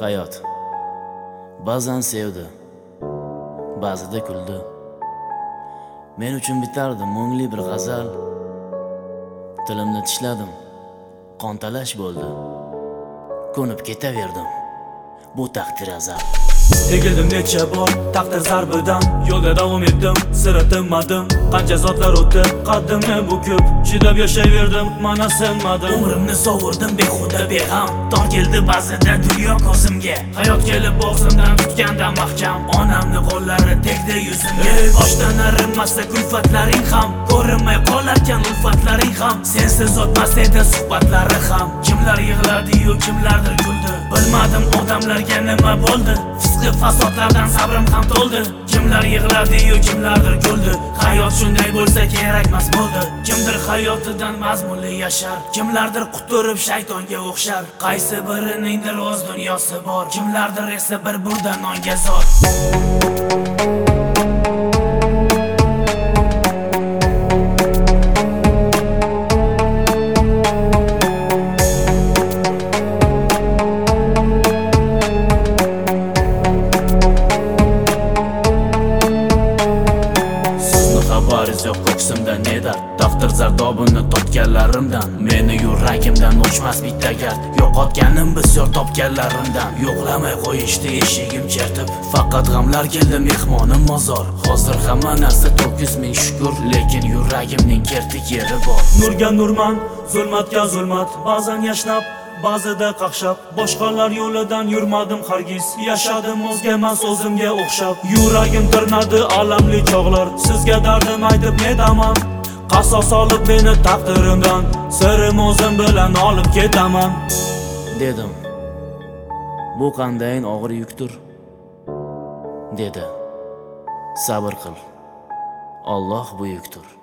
Hayot ba'zan sevdi, ba'zida kuldi. Men uchun bitardi mungli bir g'azal. Tilimni tishladim, qontalash bo'ldi. Ko'nib ketaverdim, bu taqdir azal. Egildim necha bor taqdir zarbidan, yo'lda davom etdim, sira tinmadim. Qancha zotlar o'tdi, qaddimni bukib, chidab yashayverdim, mana sinmadim. Umrimni sovurdim behuda beg'am, tor keldi ba'zida dunyo ko'zimga. Hayot kelib bo'g'zimdan tutganda mahkam, onamni qo'llari tegdi yuzimga. Boshdan arinmasda kulfatlaring ham, ko'rinmay qolarkan ulfatlaring ham. Sensiz o'tmas edi suhbatlari ham. Kimlar yig'ladi-yu kimlardir kuldi, bilmadim odamlarga nima bo'ldi. Fisqi fasodlardan sabrim ham to'ldi. Kimlar yig'ladi-yu kimlardir kuldi. Hayot shunday bo'lsa kerakmas bo'ldi. Kimdir hayotidan mazmunli yashar, kimlardir quturib shaytonga o'xshar. Qaysi biriningdir o'z dunyosi bor, kimlardir esa bir burda nonga zor. Xabaringiz yo'q ko'ksimda ne dard, taqdir zardobini totganlarimdan. Meni yuragimdan o'chmas bitta gard, yo'qotganim bisyor topganlarimdan. Yo'qlamay qo'yishdi eshigim chertib, faqat g'amlar keldi mehmonim mozor. Hozir hamma narsa to'kis ming shukr, lekin yuragimning kertik yeri bor. Nurga nurman, zulmatga zulmat, ba'zan yashnab, ba'zida qaqshab. Boshqalar yo'lidan yurmadim hargiz, yashadim o'zga emas o'zimga o'xshab. Yuragim tirnadi alamli chog'lar, sizga dardim aytib nedaman. Qasos olib meni taqdirimdan, sirim o'zim bilan olib ketaman dedim. Bu qandayin og'ir yukdir, dedi. Sabr qil, Alloh buyukdir.